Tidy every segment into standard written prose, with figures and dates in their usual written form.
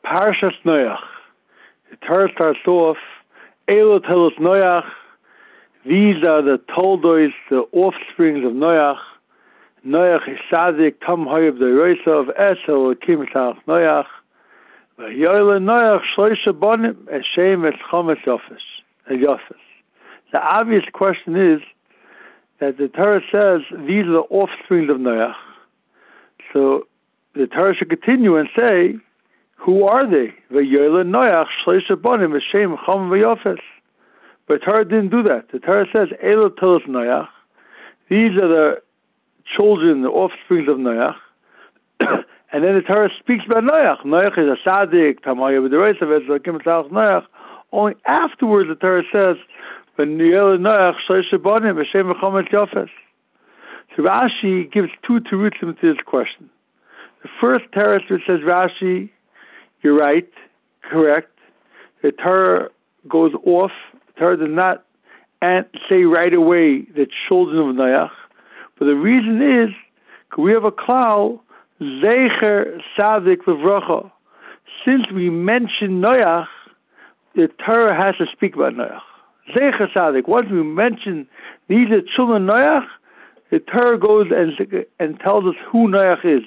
Parshas Noach. The Torah starts off, Elo Telos Noach. These are the Toldois, the offsprings of Noach. Noach is Sadik, Tam Hayab the Reisa of Esel, Kim Tach Noach. Yoyle Noach, Shloisha Bonim, Eshem, Eschomes Yofes. The obvious question is that the Torah says these are the offsprings of Noach. So the Torah should continue and say, who are they? V'yoyle Noach shleisha bonim v'shem chom v'yofes. But the Torah didn't do that. The Torah says, Elo Telos Noach. These are the children, the offsprings of Noach. And then the Torah speaks about Noach. Noach is a tzaddik, Tamaya b'dereis of Ezrakim Tzalach Noach. Only afterwards the Torah says, V'yoyle Noach shleisha bonim v'shem chom v'yofes. So Rashi gives two terutzim to this question. The first teretz which says, Rashi, you're right, correct. The Torah goes off. The Torah does not say right away the children of Noach. But the reason is, we have a klal, Zecher Sadik Levracha. Since we mention Noach, the Torah has to speak about Noach. Zecher Sadik. Once we mention these are children of Noach, the Torah goes and tells us who Noach is.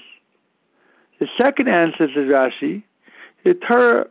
The second answer, says Rashi, the Torah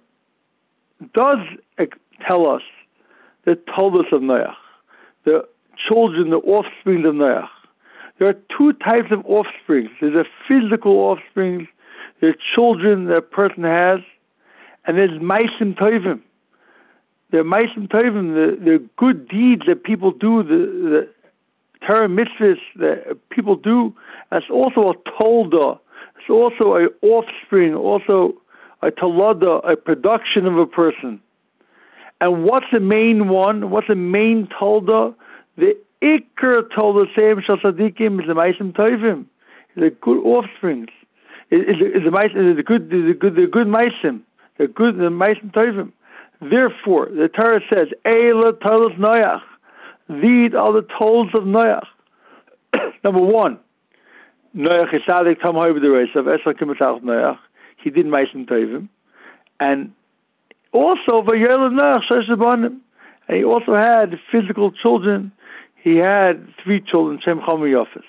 does tell us the Toldos of Noach, the children, the offspring of Noach. There are two types of offspring. There's a physical offspring, there's children that a person has, and there's Maisim Tovim. There are Maisim Tovim, the good deeds that people do, the Torah mitzvahs that people do. That's also a Tolda. It's also an offspring, also a Tolada, a production of a person. And what's the main one? What's the main Tolda? The Iker Tolda Seim Shal Sadikim is the Maisim Tovim. The good offsprings. Is the good Maisim. The Maisim Tovim. Therefore, the Torah says, Eila Tolos Noach. These are the tolls of Noach. Number one, Noach is Sadik Tam Hoy b'dereis of Esel Kim Tzalach Noach. He did Maisim Tovim, and also V'yoyle Noach shleisha bonim. And he also had physical children. He had 3 children, Shem Chom v'yofes.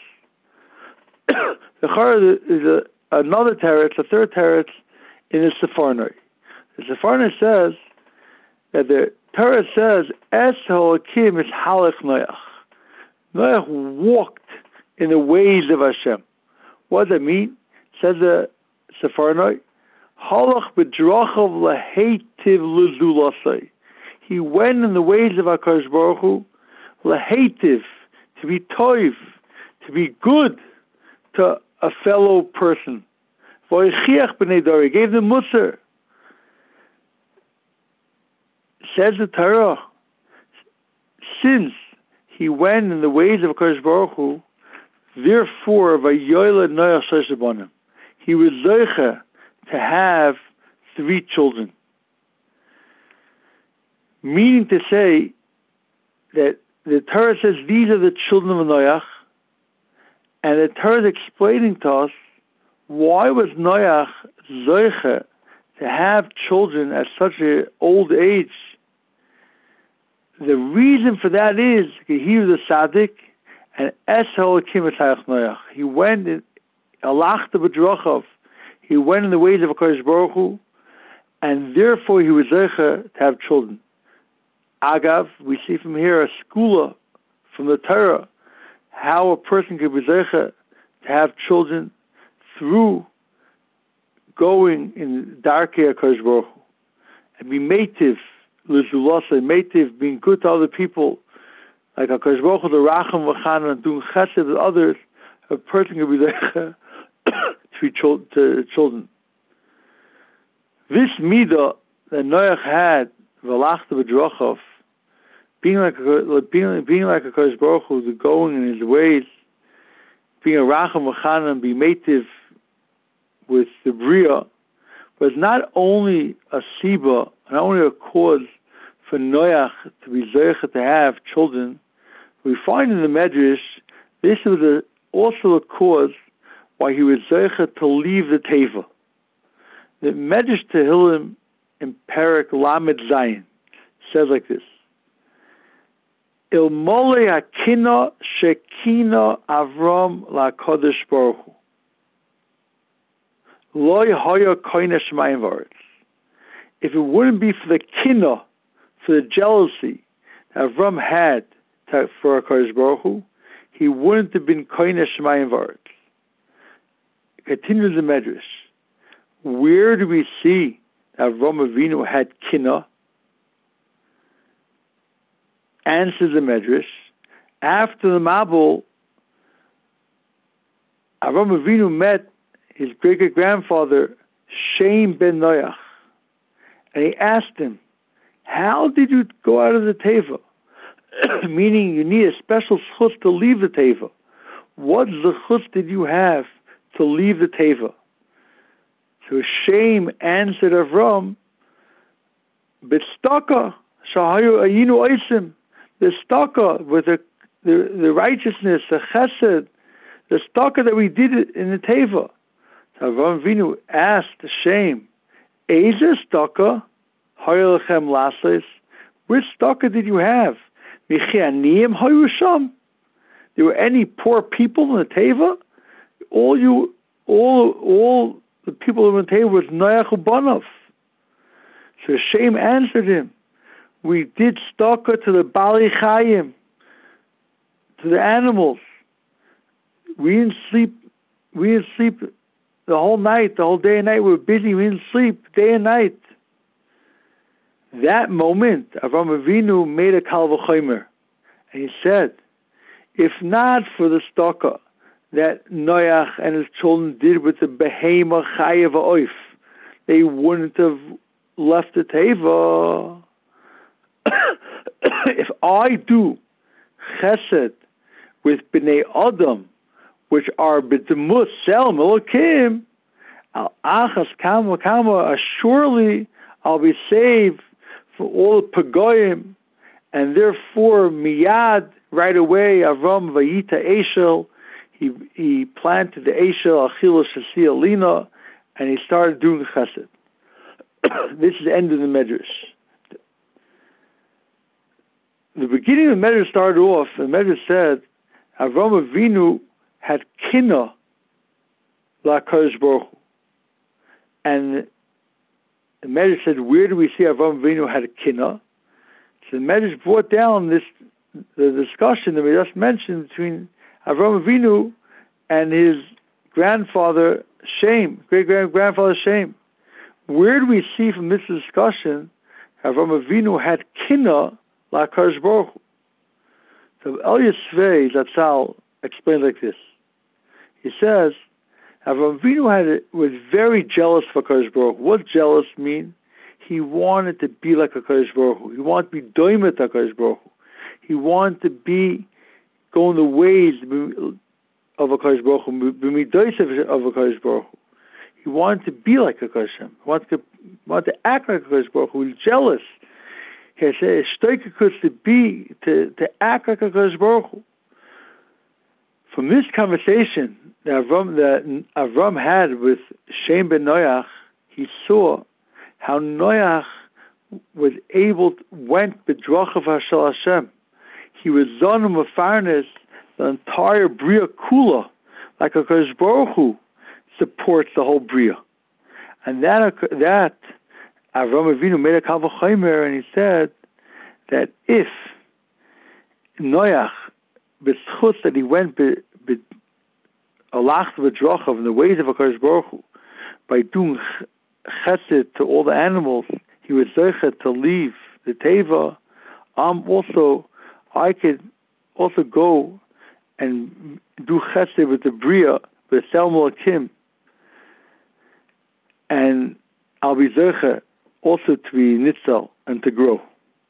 The Chara is another teretz, a third teretz in the Sepharnoi. The Sepharnoi says that the Torah says, Esel Kim is Halach Noach. Noach walked in the ways of Hashem. What does that mean? Says the Sepharnoi, Halach b'drachav laheitiv l'zulasai. He went in the ways of HaKadosh Baruch Hu, laheitiv, to be toiv, to be good to a fellow person. V'oichiach b'nei dor, he gave them musar. Says the Torah, since he went in the ways of HaKadosh Baruch Hu, therefore, V'yoyle Noach shleisha bonim, he was zeicha to have 3 children. Meaning to say that the Torah says these are the children of Noach, and the Torah is explaining to us why was Noach zeicha to have children at such an old age. The reason for that is he was a tzaddik, and Esel Kim Tzalach Noach. He went in Alachta b'drachav. He went in the ways of HaKadosh Baruch Hu, and therefore he was zeicha to have children. Agav, we see from here a skula from the Torah, how a person could be zeicha to have children through going in Darkei HaKadosh Baruch Hu, and be meitiv, l'zulasa, meitiv, being good to other people, like HaKadosh Baruch Hu, the Racham V'chana, and doing chesed with others. A person could be zeicha to children. This midah that Noach had, v'alachta b'drachav, being like a Kodesh Baruch Hu, the going in his ways, being a Racham V'chana, and be meitiv with the Bria, was not only a siba, not only a cause for Noach to be zeicha to have children. We find in the Medrash this was also a cause why he was zeicha to leave the teva. The Medrash Tehillim in Perek Lamed Zayin says like this: Ilmole hakina shekina Avram laKadosh Baruch Hu loy haya koine shemayim v'aretz. If it wouldn't be for the kina, for the jealousy that Avram had for HaKadosh Baruch Hu, he wouldn't have been koine shemayim v'aretz. Continues the Medrash. Where do we see that Avram Avinu had kina? Answers the Medrash. After the Mabul, Avram Avinu met his great-grandfather, Shem ben Noach, and he asked him, how did you go out of the Teva? Meaning you need a special zchus to leave the Teva. What zchus did you have to leave the Teva? So Shem answered Avram, B'tzedakah shahayu ayinu oisim. The tzedakah, with the righteousness, the chesed, the tzedakah that we did in the Teva. So Avram Avinu asked Shem, Eizer tzedakah hayu lechem lasos? Which tzedakah did you have? Michi aniyim hayu sham? There were any poor people in the Teva? All the people in the Teva was Noach uBanav. So Shem answered him, we did tzedakah to the Bali Chayim, to the animals. We didn't sleep the whole night, the whole day and night. We were busy. We didn't sleep day and night. That moment, Avram Avinu made a kal v'chomer, and he said, if not for the tzedakah that Noach and his children did with the behema chaya v'oif, they wouldn't have left the Teva. If I do chesed with bnei Adam, which are b'demus selm elokim, al achas kama kama, surely I'll be saved from all the pagoyim, and therefore miyad, right away, Avram vayita Eshel, he planted the Eshel achila shasi alina, and he started doing chesed. This is the end of the Medrash. The beginning of the Medrash started off, the Medrash said, Avram Avinu had kina laKadosh Baruch Hu. And the Medrash said, where do we see Avram Avinu had a kina? So the Medrash brought down the discussion that we just mentioned between Avram Avinu and his grandfather Shem, great-grandfather Shem. Where do we see from this discussion Avram Avinu had kina laKadosh Baruch Hu? So Elias Svei Zatzal explained like this. He says, Avram Avinu was very jealous for HaKadosh Baruch Hu. What jealous mean? He wanted to be like HaKadosh Baruch Hu. He wanted to be doimet HaKadosh Baruch Hu. He wanted to be going the ways of HaKadosh Baruch Hu, b'midosav of HaKadosh Baruch Hu. He wanted to be like HaKadosh Baruch Hu. He wanted to act like HaKadosh Baruch Hu. He was jealous. He said, to act like HaKadosh Baruch Hu. From this conversation that Avram had with Shem ben Noach, he saw how Noach was went b'drachav Hashal Hashem. He was zonim afarnes the entire bria kula, like HaKadosh Baruch Hu supports the whole bria. And that Avram Avinu made a kal v'chomer, and he said that if Noach, b'schus that he went alach b'drachav in the ways of HaKadosh Baruch Hu, by doing chesed to all the animals, he was zeichet to leave the teva. I could also go and do chesed with the bria, with Selma Kim, and I'll be zeichet also to be nitzal and to grow.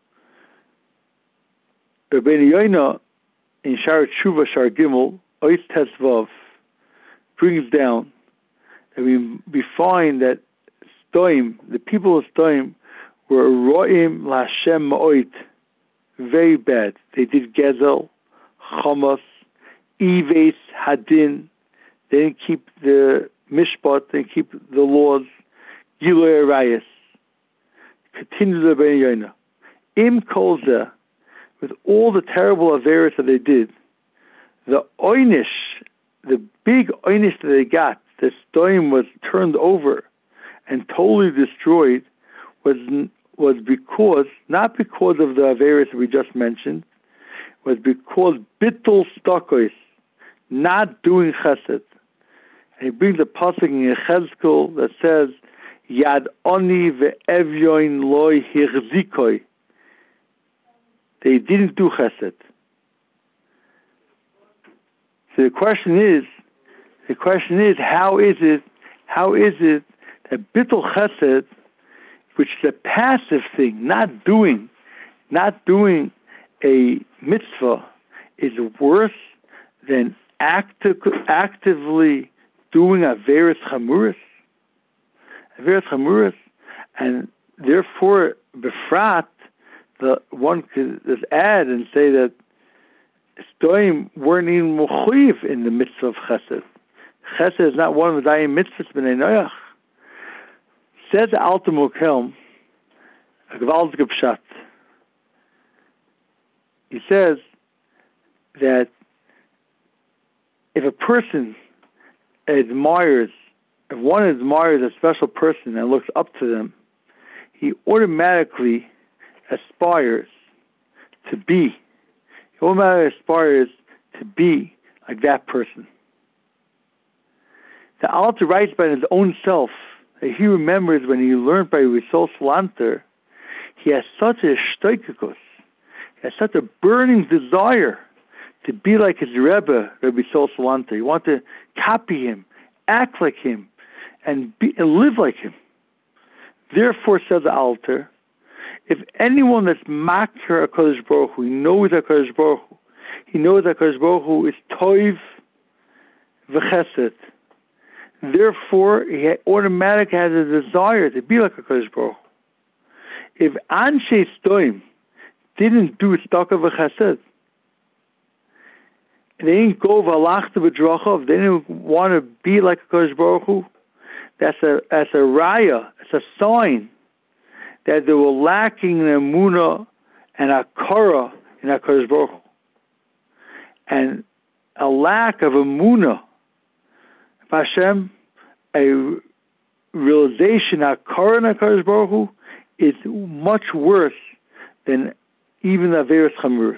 Rabbeinu Yoina in Shar Tshuva Shar Gimel Ois Tesvav brings down that we find that Stoim, the people of Stoim, were ro'im l'Hashem ma'oit, very bad. They did gezel, chamas, ives, hadin. They didn't keep the mishpat, they didn't keep the laws. Giloy Arayas. Continues the Ben Yoina. Im Kolza, with all the terrible averas that they did, the Oynish, the big Oynish that they got, the Stoim was turned over and totally destroyed, was because, not because of the averas we just mentioned, was because Bittul Stokos, not doing chesed. And he brings a pasuk in Yechezkel that says, Yad oni ve'evyoin loy hirzikoi. They didn't do chesed. So the question is, how is it that bittul chesed, which is a passive thing, not doing a mitzvah, is worse than actively doing averes chamuris? Averes chamuris, and therefore, befrat, one could just add and say that Stoim weren't even mechuyev in the mitzvah of chesed. Chesed is not one of the dayim mitzvahs b'nei Noach. Says the Alter Mokelm, a gewaltige pshat. He says that if one admires a special person and looks up to them, he automatically aspires to be like that person. The Alter writes by his own self that he remembers when he learned by Risol Salanter, he has such a shtoikikos, he has such a burning desire to be like his Rebbe, Rabbi Sol Salanter. He wanted to copy him, act like him, and live like him. Therefore, says the Alter, if anyone that's makir HaKadosh Baruch Hu, he knows HaKadosh Baruch Hu is toiv v'chesed. Therefore, he automatically has a desire to be like HaKadosh Baruch Hu. If Anshe Stoim didn't do staka v'chesed, they didn't go v'alachta b'drachav, they didn't want to be like HaKadosh Baruch Hu, that's a raya, it's a sign that they were lacking in emunah and akara in HaKadosh Baruch Hu. And a lack of emunah of Hashem, a realization akara in HaKadosh Baruch Hu, is much worse than even Averes Chamuris.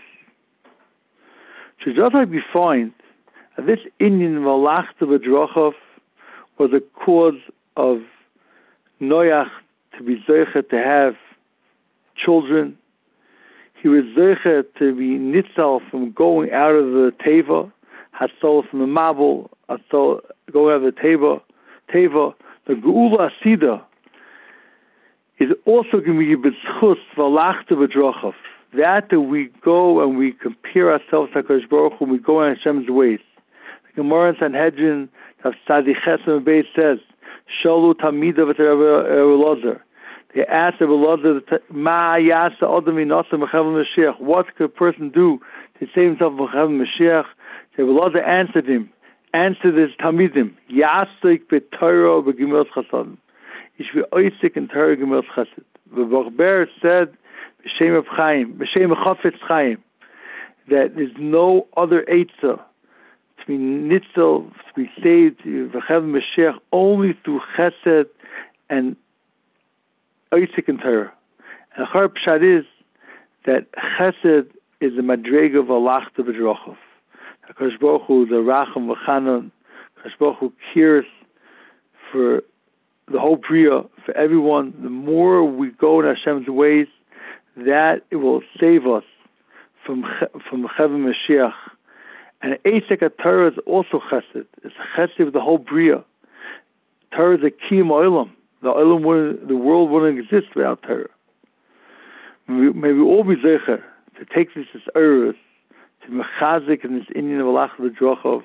So just like we find that this Indian Malachta B'Drachav was a cause of Noach to be zeicha to have children. He was zeicha to be nitzal from going out of the teva, hasol from the mabul, hasol going out of the teva. The geula asida is also going to be b'tzchus v'alachta b'drachav. That we go and we compare ourselves to HaKadosh Baruch Hu, and we go in Hashem's ways. The Gemara in Sanhedrin, Tzadi Chesed Beis says, Shalu Tamida v'Rebbe Elazar. They asked Rebbe Elazar, Ma yasa adam inasa mechavel Mashiach. What could a person do to save himself from mechavel Mashiach? Rebbe Elazar answered his Tamidim, Yasik b'Torah b'Gemilas Chasadim. He should be oisik in Torah Gemilas Chasad. The Bachber said, B'Shem of Chaim, B'Shem Chafetz Chaim, that there's no other Eitzah to be nitzel, to be saved, v'chev Mashiach, only through Chesed and Oisik and Torah. And Achar Pshat is that Chesed is the madrega of Alachta B'Drachav. HaKadosh Baruch Hu, the Racham V'Chanan, HaKadosh Baruch Hu cares for the whole Bria, for everyone. The more we go in Hashem's ways, that it will save us from Chevim Mashiach. And Eisek Torah is also Chesed. It's Chesed of the whole Bria. Torah is a key Olam. The world wouldn't exist without Torah. May we all be zecher to take this as errors, to mechazik in this Indian of Allah B'Drachav,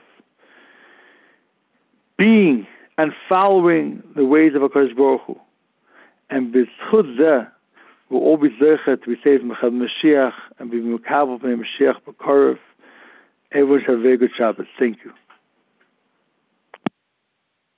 being and following the ways of HaKadosh Baruch Hu. And b'zchut zeh, we'll all be zecher to be saved from Mashiach and be mekabel from Mashiach b'Korev. Everyone should have a very good Shabbos. Thank you.